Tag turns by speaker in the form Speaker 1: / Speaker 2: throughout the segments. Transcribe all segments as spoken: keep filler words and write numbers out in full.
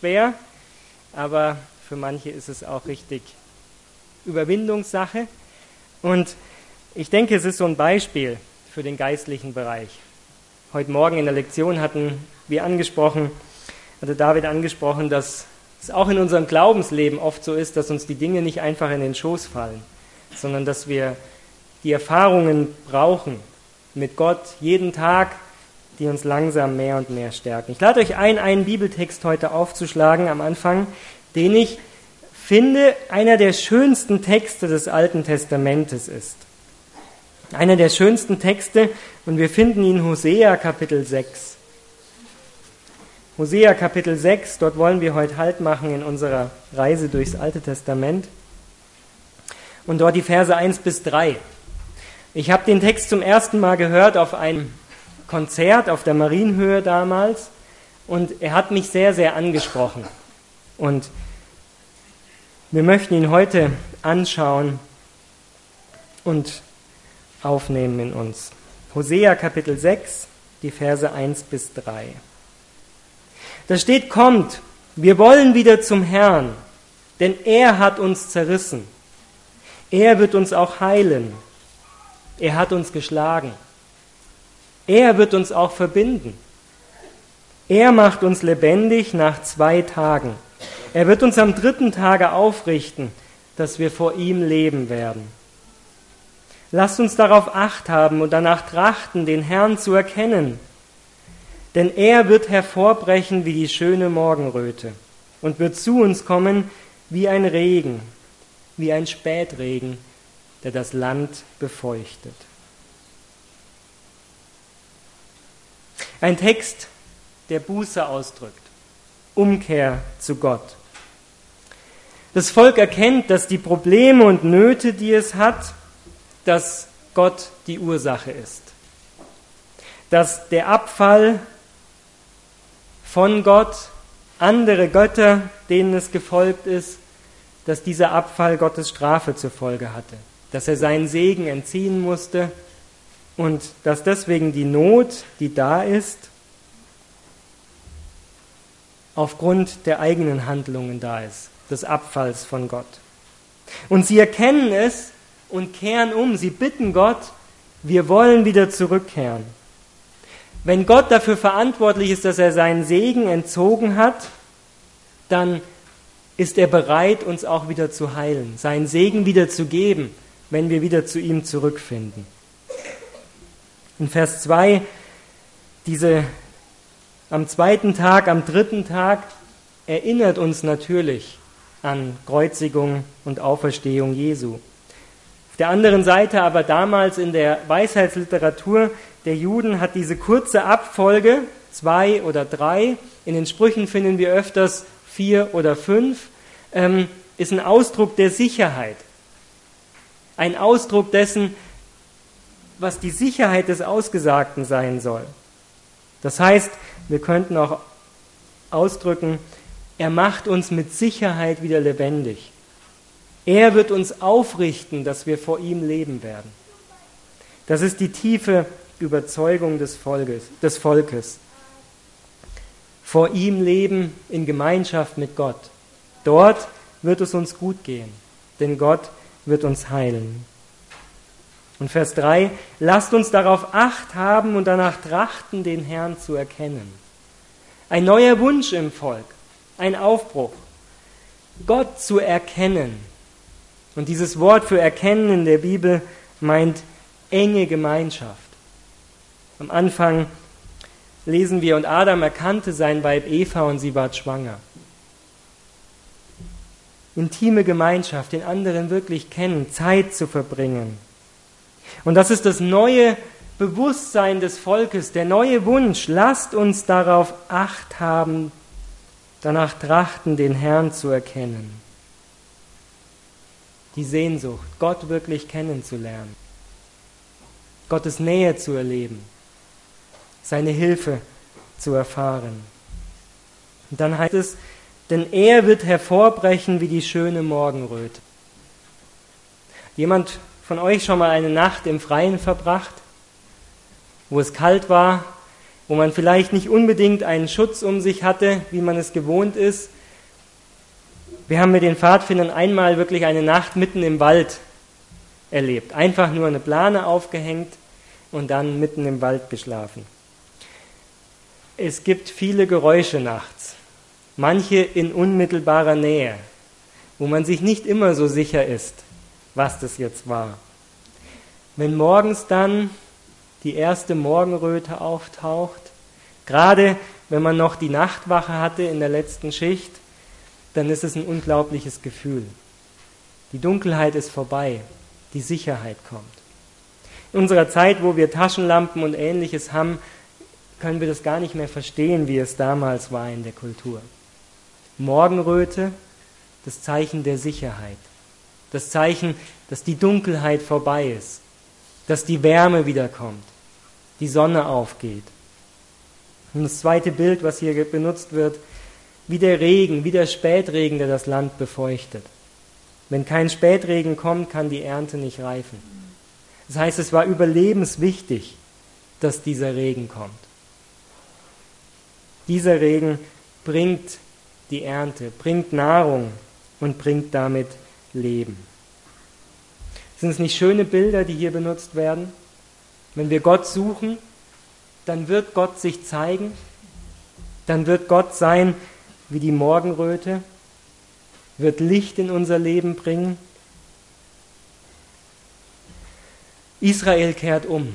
Speaker 1: schwer, aber für manche ist es auch richtig Überwindungssache. Und ich denke, es ist so ein Beispiel für den geistlichen Bereich. Heute Morgen in der Lektion hatten wir angesprochen, hatte David angesprochen, dass es auch in unserem Glaubensleben oft so ist, dass uns die Dinge nicht einfach in den Schoß fallen, sondern dass wir die Erfahrungen brauchen mit Gott jeden Tag, die uns langsam mehr und mehr stärken. Ich lade euch ein, einen Bibeltext heute aufzuschlagen am Anfang, den ich finde, einer der schönsten Texte des Alten Testamentes ist. Einer der schönsten Texte, und wir finden ihn in Hosea Kapitel sechs. Hosea Kapitel sechs, dort wollen wir heute Halt machen in unserer Reise durchs Alte Testament. Und dort die Verse eins bis drei. Ich habe den Text zum ersten Mal gehört auf einem Konzert auf der Marienhöhe damals, und er hat mich sehr, sehr angesprochen. Und wir möchten ihn heute anschauen und aufnehmen in uns. Hosea Kapitel sechs, die Verse eins bis drei. Da steht: Kommt, wir wollen wieder zum Herrn, denn er hat uns zerrissen. Er wird uns auch heilen. Er hat uns geschlagen. Er wird uns auch verbinden. Er macht uns lebendig nach zwei Tagen. Er wird uns am dritten Tage aufrichten, dass wir vor ihm leben werden. Lasst uns darauf Acht haben und danach trachten, den Herrn zu erkennen. Denn er wird hervorbrechen wie die schöne Morgenröte und wird zu uns kommen wie ein Regen, wie ein Spätregen, der das Land befeuchtet. Ein Text, der Buße ausdrückt, Umkehr zu Gott. Das Volk erkennt, dass die Probleme und Nöte, die es hat, dass Gott die Ursache ist. Dass der Abfall von Gott, andere Götter, denen es gefolgt ist, dass dieser Abfall Gottes Strafe zur Folge hatte. Dass er seinen Segen entziehen musste und dass deswegen die Not, die da ist, aufgrund der eigenen Handlungen da ist, des Abfalls von Gott. Und sie erkennen es und kehren um. Sie bitten Gott, wir wollen wieder zurückkehren. Wenn Gott dafür verantwortlich ist, dass er seinen Segen entzogen hat, dann ist er bereit, uns auch wieder zu heilen, seinen Segen wieder zu geben, wenn wir wieder zu ihm zurückfinden. In Vers zwei, diese am zweiten Tag, am dritten Tag, erinnert uns natürlich an Kreuzigung und Auferstehung Jesu. Auf der anderen Seite aber damals in der Weisheitsliteratur der Juden hat diese kurze Abfolge, zwei oder drei, in den Sprüchen finden wir öfters vier oder fünf, ähm, ist ein Ausdruck der Sicherheit. Ein Ausdruck dessen, was die Sicherheit des Ausgesagten sein soll. Das heißt, wir könnten auch ausdrücken, er macht uns mit Sicherheit wieder lebendig. Er wird uns aufrichten, dass wir vor ihm leben werden. Das ist die tiefe Überzeugung des Volkes, des Volkes. Vor ihm leben in Gemeinschaft mit Gott. Dort wird es uns gut gehen, denn Gott wird uns heilen. Und Vers drei, lasst uns darauf Acht haben und danach trachten, den Herrn zu erkennen. Ein neuer Wunsch im Volk, ein Aufbruch, Gott zu erkennen. Und dieses Wort für erkennen in der Bibel meint enge Gemeinschaft. Am Anfang lesen wir, und Adam erkannte sein Weib Eva und sie ward schwanger. Intime Gemeinschaft, den anderen wirklich kennen, Zeit zu verbringen. Und das ist das neue Bewusstsein des Volkes, der neue Wunsch. Lasst uns darauf Acht haben, danach trachten, den Herrn zu erkennen. Die Sehnsucht, Gott wirklich kennenzulernen, Gottes Nähe zu erleben, seine Hilfe zu erfahren. Und dann heißt es, denn er wird hervorbrechen wie die schöne Morgenröte. Jemand von euch schon mal eine Nacht im Freien verbracht, wo es kalt war, wo man vielleicht nicht unbedingt einen Schutz um sich hatte, wie man es gewohnt ist. Wir haben mit den Pfadfindern einmal wirklich eine Nacht mitten im Wald erlebt. Einfach nur eine Plane aufgehängt und dann mitten im Wald geschlafen. Es gibt viele Geräusche nachts, manche in unmittelbarer Nähe, wo man sich nicht immer so sicher ist, was das jetzt war. Wenn morgens dann die erste Morgenröte auftaucht, gerade wenn man noch die Nachtwache hatte in der letzten Schicht, dann ist es ein unglaubliches Gefühl. Die Dunkelheit ist vorbei, die Sicherheit kommt. In unserer Zeit, wo wir Taschenlampen und Ähnliches haben, können wir das gar nicht mehr verstehen, wie es damals war in der Kultur. Morgenröte, das Zeichen der Sicherheit, das Zeichen, dass die Dunkelheit vorbei ist, dass die Wärme wiederkommt, die Sonne aufgeht. Und das zweite Bild, was hier benutzt wird, wie der Regen, wie der Spätregen, der das Land befeuchtet. Wenn kein Spätregen kommt, kann die Ernte nicht reifen. Das heißt, es war überlebenswichtig, dass dieser Regen kommt. Dieser Regen bringt die Ernte, bringt Nahrung und bringt damit Leben. Sind es nicht schöne Bilder, die hier benutzt werden? Wenn wir Gott suchen, dann wird Gott sich zeigen, dann wird Gott sein wie die Morgenröte, wird Licht in unser Leben bringen. Israel kehrt um.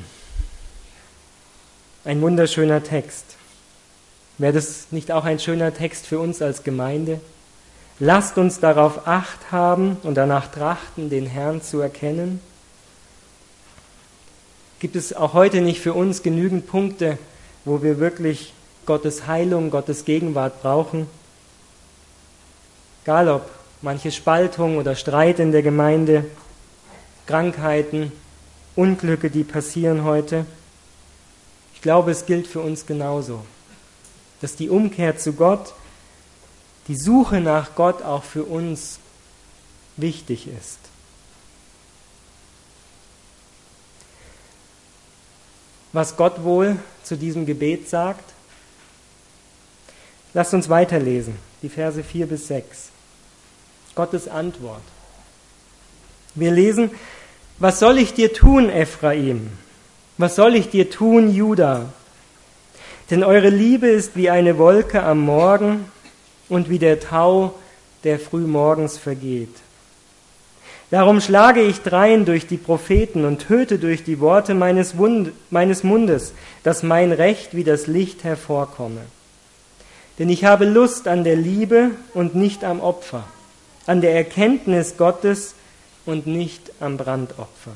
Speaker 1: Ein wunderschöner Text. Wäre das nicht auch ein schöner Text für uns als Gemeinde? Lasst uns darauf Acht haben und danach trachten, den Herrn zu erkennen. Gibt es auch heute nicht für uns genügend Punkte, wo wir wirklich Gottes Heilung, Gottes Gegenwart brauchen? Egal ob manche Spaltung oder Streit in der Gemeinde, Krankheiten, Unglücke, die passieren heute. Ich glaube, es gilt für uns genauso, dass die Umkehr zu Gott, die Suche nach Gott auch für uns wichtig ist. Was Gott wohl zu diesem Gebet sagt? Lasst uns weiterlesen, die Verse vier bis sechs. Gottes Antwort. Wir lesen: Was soll ich dir tun, Ephraim? Was soll ich dir tun, Juda? Denn eure Liebe ist wie eine Wolke am Morgen und wie der Tau, der frühmorgens vergeht. Darum schlage ich drein durch die Propheten und töte durch die Worte meines, Wund, meines Mundes, dass mein Recht wie das Licht hervorkomme. Denn ich habe Lust an der Liebe und nicht am Opfer, an der Erkenntnis Gottes und nicht am Brandopfer.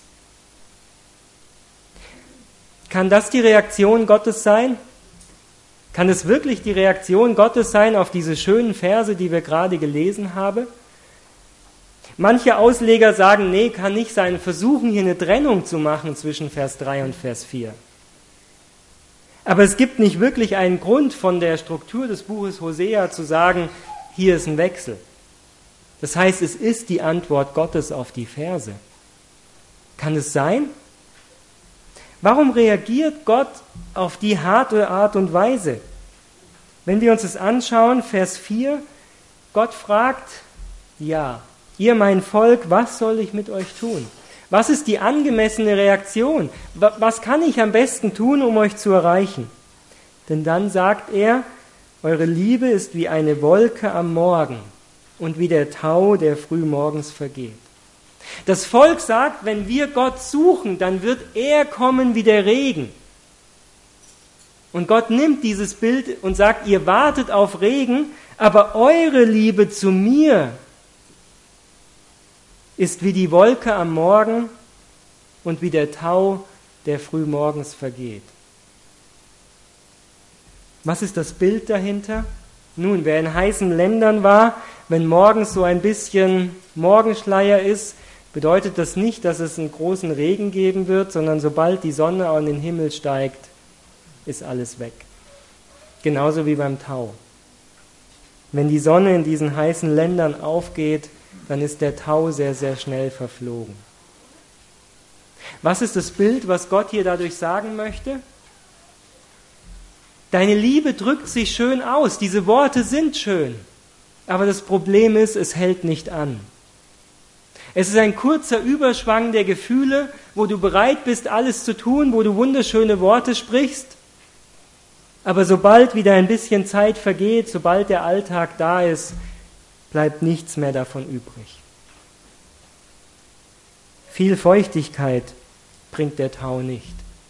Speaker 1: Kann das die Reaktion Gottes sein? Kann es wirklich die Reaktion Gottes sein auf diese schönen Verse, die wir gerade gelesen haben? Manche Ausleger sagen, nee, kann nicht sein, versuchen hier eine Trennung zu machen zwischen Vers drei und Vers vier. Aber es gibt nicht wirklich einen Grund von der Struktur des Buches Hosea zu sagen, hier ist ein Wechsel. Das heißt, es ist die Antwort Gottes auf die Verse. Kann es sein? Warum reagiert Gott auf die harte Art und Weise? Wenn wir uns das anschauen, Vers vier, Gott fragt, ja, ihr mein Volk, was soll ich mit euch tun? Was ist die angemessene Reaktion? Was kann ich am besten tun, um euch zu erreichen? Denn dann sagt er, eure Liebe ist wie eine Wolke am Morgen und wie der Tau, der frühmorgens vergeht. Das Volk sagt, wenn wir Gott suchen, dann wird er kommen wie der Regen. Und Gott nimmt dieses Bild und sagt, ihr wartet auf Regen, aber eure Liebe zu mir ist wie die Wolke am Morgen und wie der Tau, der frühmorgens vergeht. Was ist das Bild dahinter? Nun, wer in heißen Ländern war, wenn morgens so ein bisschen Morgenschleier ist, bedeutet das nicht, dass es einen großen Regen geben wird, sondern sobald die Sonne an den Himmel steigt, ist alles weg. Genauso wie beim Tau. Wenn die Sonne in diesen heißen Ländern aufgeht, dann ist der Tau sehr, sehr schnell verflogen. Was ist das Bild, was Gott hier dadurch sagen möchte? Deine Liebe drückt sich schön aus, diese Worte sind schön, aber das Problem ist, es hält nicht an. Es ist ein kurzer Überschwang der Gefühle, wo du bereit bist, alles zu tun, wo du wunderschöne Worte sprichst, aber sobald wieder ein bisschen Zeit vergeht, sobald der Alltag da ist, bleibt nichts mehr davon übrig. Viel Feuchtigkeit bringt der Tau nicht.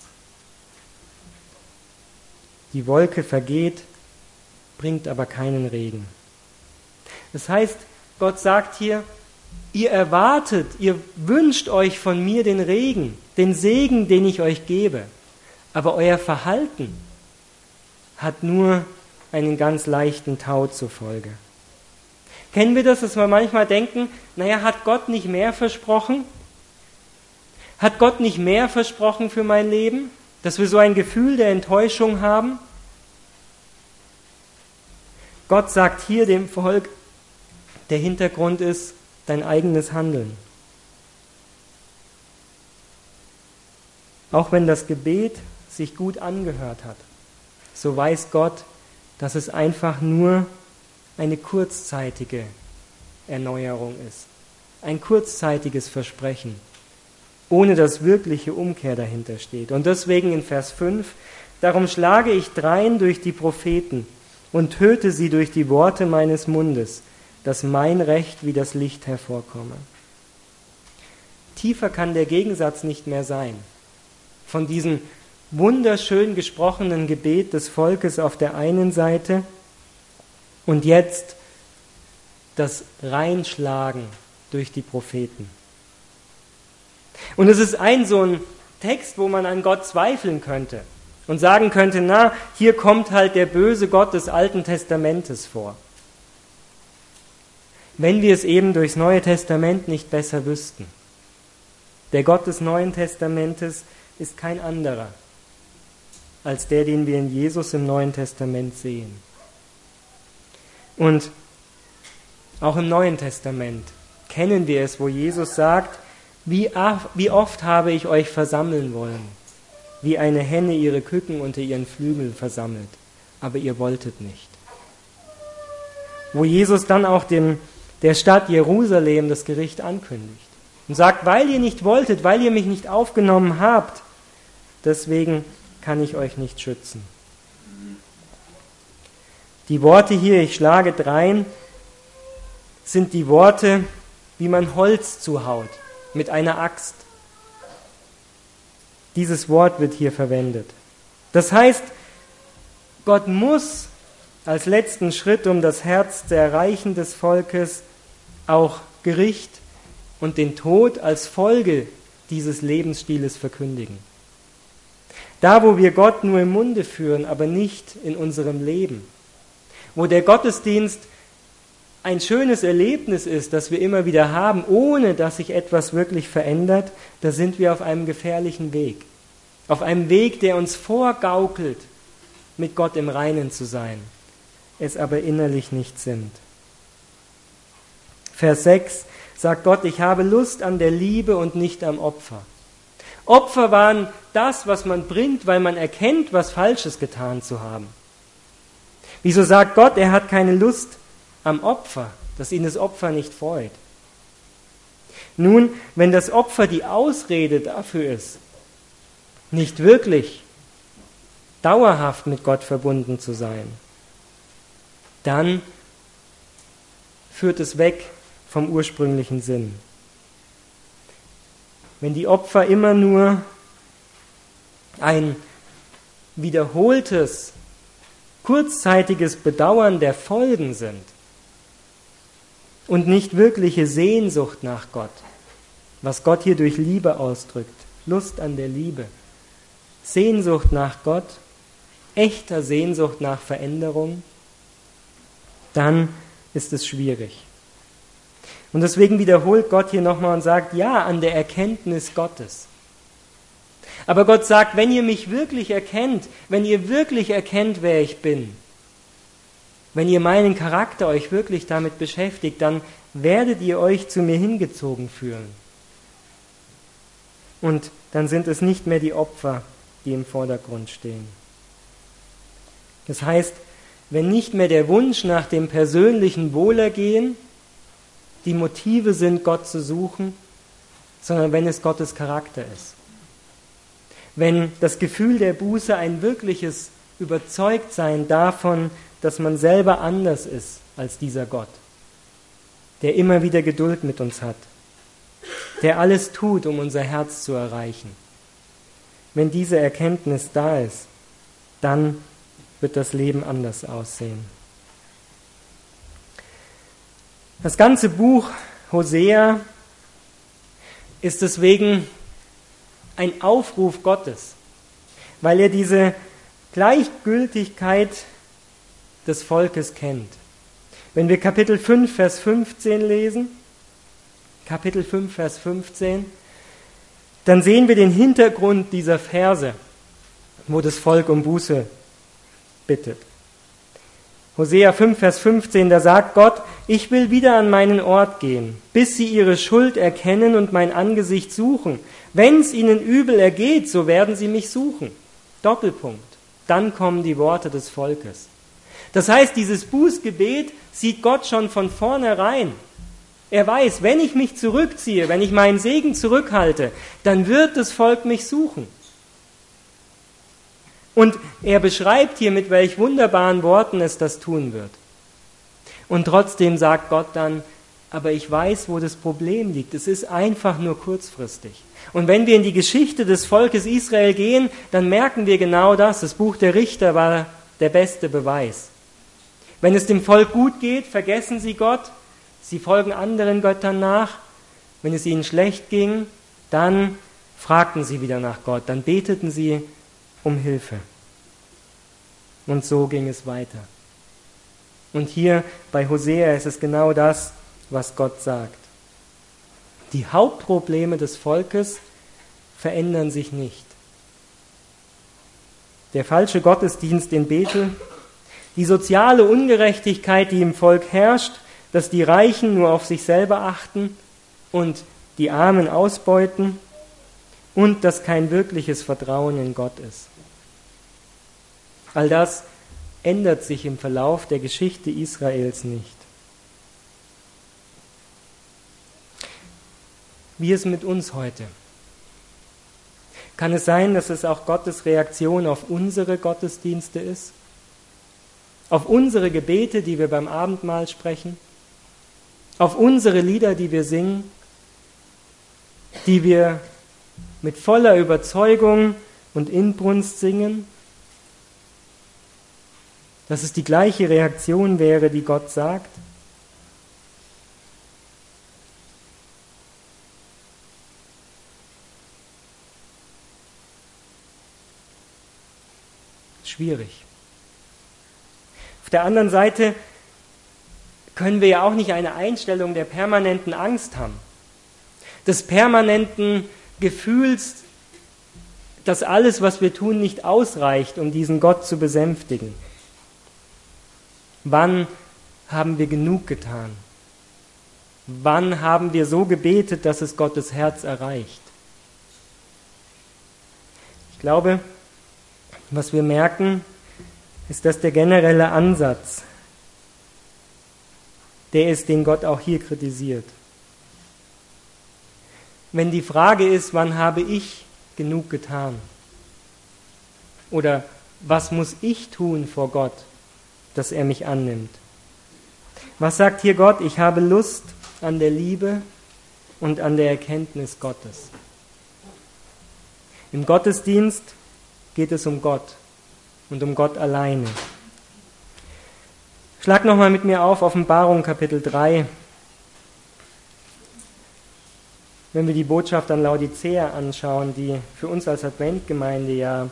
Speaker 1: Die Wolke vergeht, bringt aber keinen Regen. Das heißt, Gott sagt hier, ihr erwartet, ihr wünscht euch von mir den Regen, den Segen, den ich euch gebe. Aber euer Verhalten hat nur einen ganz leichten Tau zur Folge. Kennen wir das, dass wir manchmal denken, naja, hat Gott nicht mehr versprochen? Hat Gott nicht mehr versprochen für mein Leben? Dass wir so ein Gefühl der Enttäuschung haben? Gott sagt hier dem Volk, der Hintergrund ist dein eigenes Handeln. Auch wenn das Gebet sich gut angehört hat, so weiß Gott, dass es einfach nur eine kurzzeitige Erneuerung ist. Ein kurzzeitiges Versprechen, ohne dass wirkliche Umkehr dahinter steht. Und deswegen in Vers fünf, darum schlage ich drein durch die Propheten und töte sie durch die Worte meines Mundes, dass mein Recht wie das Licht hervorkomme. Tiefer kann der Gegensatz nicht mehr sein. Von diesem wunderschön gesprochenen Gebet des Volkes auf der einen Seite und jetzt das Reinschlagen durch die Propheten. Und es ist ein so ein Text, wo man an Gott zweifeln könnte und sagen könnte, na, hier kommt halt der böse Gott des Alten Testamentes vor. Wenn wir es eben durchs Neue Testament nicht besser wüssten. Der Gott des Neuen Testamentes ist kein anderer als der, den wir in Jesus im Neuen Testament sehen. Und auch im Neuen Testament kennen wir es, wo Jesus sagt, wie oft habe ich euch versammeln wollen, wie eine Henne ihre Küken unter ihren Flügeln versammelt, aber ihr wolltet nicht. Wo Jesus dann auch dem, der Stadt Jerusalem das Gericht ankündigt und sagt, weil ihr nicht wolltet, weil ihr mich nicht aufgenommen habt, deswegen kann ich euch nicht schützen. Die Worte hier, ich schlage drein, sind die Worte, wie man Holz zuhaut, mit einer Axt. Dieses Wort wird hier verwendet. Das heißt, Gott muss als letzten Schritt, um das Herz zu erreichen des Volkes, auch Gericht und den Tod als Folge dieses Lebensstiles verkündigen. Da, wo wir Gott nur im Munde führen, aber nicht in unserem Leben, wo der Gottesdienst ein schönes Erlebnis ist, das wir immer wieder haben, ohne dass sich etwas wirklich verändert, da sind wir auf einem gefährlichen Weg. Auf einem Weg, der uns vorgaukelt, mit Gott im Reinen zu sein, es aber innerlich nicht sind. Vers sechs sagt Gott, ich habe Lust an der Liebe und nicht am Opfer. Opfer waren das, was man bringt, weil man erkennt, was Falsches getan zu haben. Wieso sagt Gott, er hat keine Lust am Opfer, dass ihn das Opfer nicht freut? Nun, wenn das Opfer die Ausrede dafür ist, nicht wirklich dauerhaft mit Gott verbunden zu sein, dann führt es weg vom ursprünglichen Sinn. Wenn die Opfer immer nur ein wiederholtes, kurzzeitiges Bedauern der Folgen sind und nicht wirkliche Sehnsucht nach Gott, was Gott hier durch Liebe ausdrückt, Lust an der Liebe, Sehnsucht nach Gott, echter Sehnsucht nach Veränderung, dann ist es schwierig. Und deswegen wiederholt Gott hier nochmal und sagt, ja, an der Erkenntnis Gottes. Aber Gott sagt, wenn ihr mich wirklich erkennt, wenn ihr wirklich erkennt, wer ich bin, wenn ihr meinen Charakter euch wirklich damit beschäftigt, dann werdet ihr euch zu mir hingezogen fühlen. Und dann sind es nicht mehr die Opfer, die im Vordergrund stehen. Das heißt, wenn nicht mehr der Wunsch nach dem persönlichen Wohlergehen die Motive sind, Gott zu suchen, sondern wenn es Gottes Charakter ist. Wenn das Gefühl der Buße ein wirkliches Überzeugtsein davon, dass man selber anders ist als dieser Gott, der immer wieder Geduld mit uns hat, der alles tut, um unser Herz zu erreichen. Wenn diese Erkenntnis da ist, dann wird das Leben anders aussehen. Das ganze Buch Hosea ist deswegen ein Aufruf Gottes, weil er diese Gleichgültigkeit des Volkes kennt. Wenn wir Kapitel fünf, Vers fünfzehn lesen, Kapitel fünf, Vers fünfzehn, dann sehen wir den Hintergrund dieser Verse, wo das Volk um Buße bittet. Hosea fünf, Vers fünfzehn, da sagt Gott, ich will wieder an meinen Ort gehen, bis sie ihre Schuld erkennen und mein Angesicht suchen. Wenn es ihnen übel ergeht, so werden sie mich suchen. Doppelpunkt. Dann kommen die Worte des Volkes. Das heißt, dieses Bußgebet sieht Gott schon von vornherein. Er weiß, wenn ich mich zurückziehe, wenn ich meinen Segen zurückhalte, dann wird das Volk mich suchen. Und er beschreibt hier, mit welch wunderbaren Worten es das tun wird. Und trotzdem sagt Gott dann, aber ich weiß, wo das Problem liegt. Es ist einfach nur kurzfristig. Und wenn wir in die Geschichte des Volkes Israel gehen, dann merken wir genau das. Das Buch der Richter war der beste Beweis. Wenn es dem Volk gut geht, vergessen sie Gott, sie folgen anderen Göttern nach. Wenn es ihnen schlecht ging, dann fragten sie wieder nach Gott, dann beteten sie um Hilfe. Und so ging es weiter. Und hier bei Hosea ist es genau das, was Gott sagt. Die Hauptprobleme des Volkes verändern sich nicht. Der falsche Gottesdienst in Bethel, die soziale Ungerechtigkeit, die im Volk herrscht, dass die Reichen nur auf sich selber achten und die Armen ausbeuten und dass kein wirkliches Vertrauen in Gott ist. All das ändert sich im Verlauf der Geschichte Israels nicht. Wie ist es mit uns heute? Kann es sein, dass es auch Gottes Reaktion auf unsere Gottesdienste ist? Auf unsere Gebete, die wir beim Abendmahl sprechen? Auf unsere Lieder, die wir singen? Die wir mit voller Überzeugung und Inbrunst singen? Dass es die gleiche Reaktion wäre, die Gott sagt? Schwierig. Auf der anderen Seite können wir ja auch nicht eine Einstellung der permanenten Angst haben, des permanenten Gefühls, dass alles, was wir tun, nicht ausreicht, um diesen Gott zu besänftigen. Wann haben wir genug getan? Wann haben wir so gebetet, dass es Gottes Herz erreicht? Ich glaube, was wir merken, ist, dass der generelle Ansatz der ist, den Gott auch hier kritisiert. Wenn die Frage ist, wann habe ich genug getan? Oder was muss ich tun vor Gott, dass er mich annimmt? Was sagt hier Gott? Ich habe Lust an der Liebe und an der Erkenntnis Gottes. Im Gottesdienst geht es um Gott und um Gott alleine. Schlag nochmal mit mir auf Offenbarung Kapitel drei. Wenn wir die Botschaft an Laodicea anschauen, die für uns als Adventgemeinde ja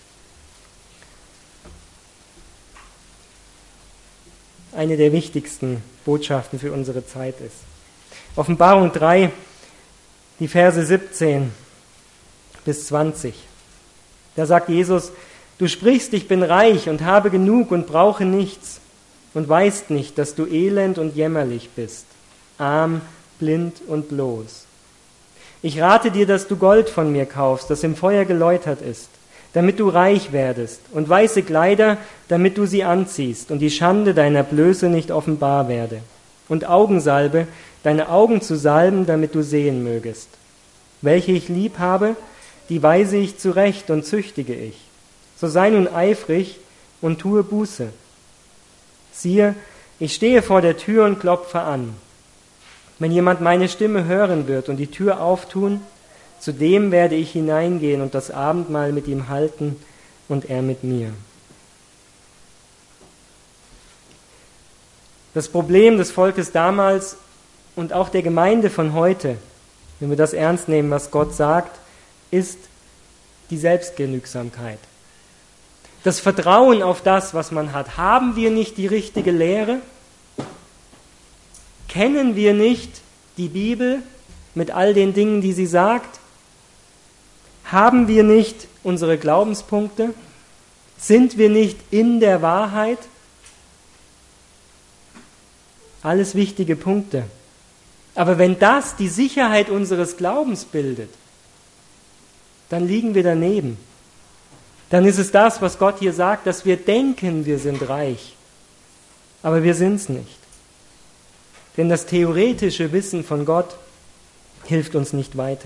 Speaker 1: eine der wichtigsten Botschaften für unsere Zeit ist. Offenbarung drei, die Verse siebzehn bis zwanzig. Da sagt Jesus, du sprichst, ich bin reich und habe genug und brauche nichts und weißt nicht, dass du elend und jämmerlich bist, arm, blind und bloß. Ich rate dir, dass du Gold von mir kaufst, das im Feuer geläutert ist, damit du reich werdest, und weiße Kleider, damit du sie anziehst und die Schande deiner Blöße nicht offenbar werde, und Augensalbe, deine Augen zu salben, damit du sehen mögest. Welche ich lieb habe, die weise ich zurecht und züchtige ich. So sei nun eifrig und tue Buße. Siehe, ich stehe vor der Tür und klopfe an. Wenn jemand meine Stimme hören wird und die Tür auftun, zu dem werde ich hineingehen und das Abendmahl mit ihm halten und er mit mir. Das Problem des Volkes damals und auch der Gemeinde von heute, wenn wir das ernst nehmen, was Gott sagt, ist die Selbstgenügsamkeit. Das Vertrauen auf das, was man hat. Haben wir nicht die richtige Lehre? Kennen wir nicht die Bibel mit all den Dingen, die sie sagt? Haben wir nicht unsere Glaubenspunkte? Sind wir nicht in der Wahrheit? Alles wichtige Punkte. Aber wenn das die Sicherheit unseres Glaubens bildet, dann liegen wir daneben. Dann ist es das, was Gott hier sagt, dass wir denken, wir sind reich. Aber wir sind es nicht. Denn das theoretische Wissen von Gott hilft uns nicht weiter.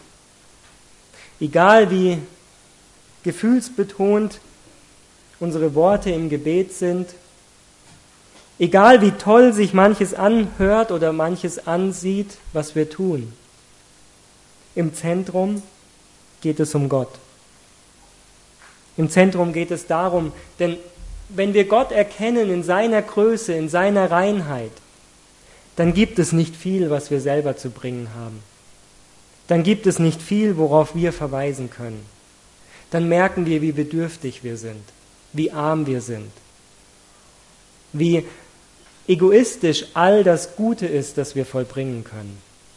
Speaker 1: Egal wie gefühlsbetont unsere Worte im Gebet sind, egal wie toll sich manches anhört oder manches ansieht, was wir tun, im Zentrum geht es um Gott. Im Zentrum geht es darum, denn wenn wir Gott erkennen in seiner Größe, in seiner Reinheit, dann gibt es nicht viel, was wir selber zu bringen haben. Dann gibt es nicht viel, worauf wir verweisen können. Dann merken wir, wie bedürftig wir sind, wie arm wir sind, wie egoistisch all das Gute ist, das wir vollbringen können.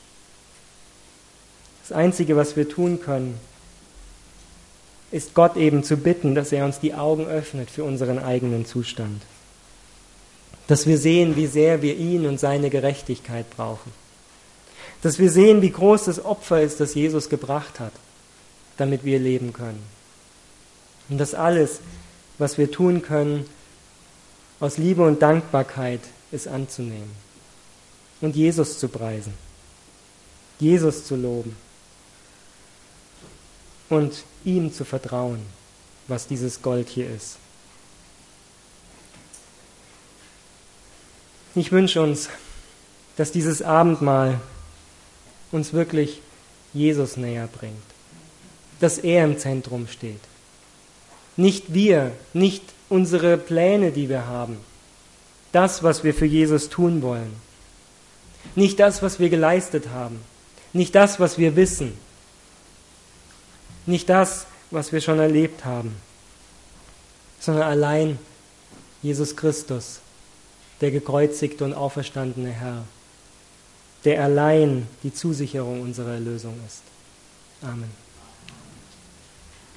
Speaker 1: Das Einzige, was wir tun können, ist Gott eben zu bitten, dass er uns die Augen öffnet für unseren eigenen Zustand. Dass wir sehen, wie sehr wir ihn und seine Gerechtigkeit brauchen. Dass wir sehen, wie groß das Opfer ist, das Jesus gebracht hat, damit wir leben können. Und dass alles, was wir tun können, aus Liebe und Dankbarkeit ist anzunehmen. Und Jesus zu preisen. Jesus zu loben. Und ihm zu vertrauen, was dieses Gold hier ist. Ich wünsche uns, dass dieses Abendmahl uns wirklich Jesus näher bringt, dass er im Zentrum steht. Nicht wir, nicht unsere Pläne, die wir haben, das, was wir für Jesus tun wollen, nicht das, was wir geleistet haben, nicht das, was wir wissen, nicht das, was wir schon erlebt haben, sondern allein Jesus Christus, der gekreuzigte und auferstandene Herr, der allein die Zusicherung unserer Erlösung ist. Amen.